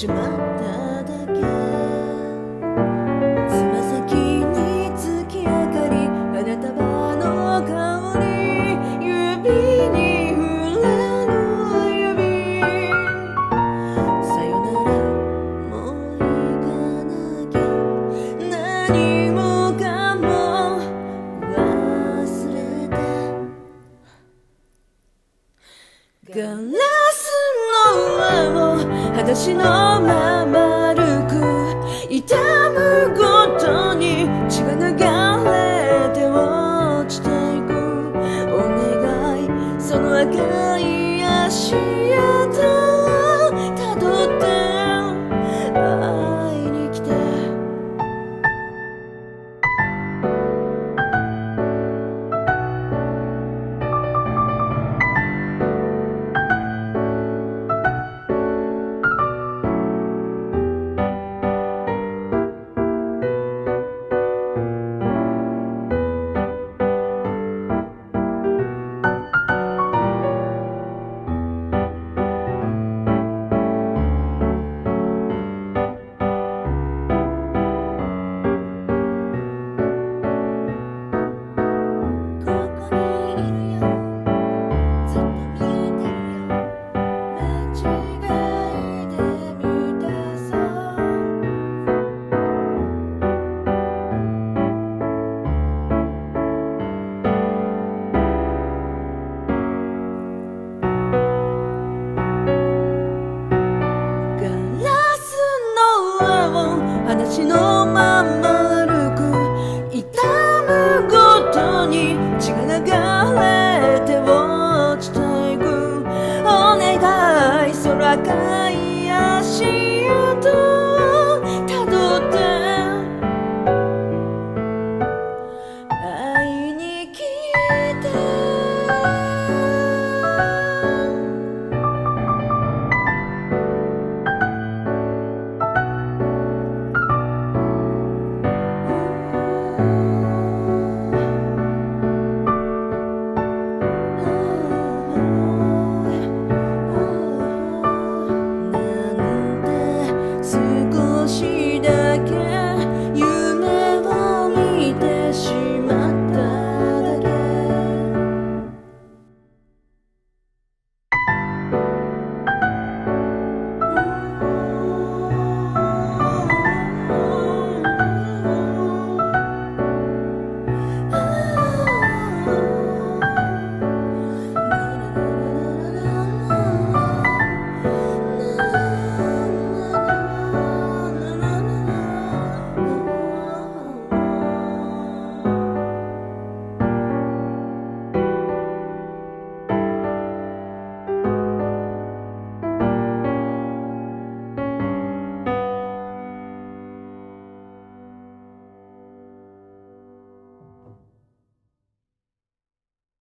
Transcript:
しまっただけ。つま先に月明かり、花束の香り、指に触れる指。さよならもう行かなきゃ、何もかも忘れて。ガラスの上を裸足のまま歩く、痛むごとに血が流れて落ちていく。お願い、その赤い足跡をたどって会いに来て。裸足のまま歩く、痛むごとに血が流れて落ちていく。お願い、その赤い足跡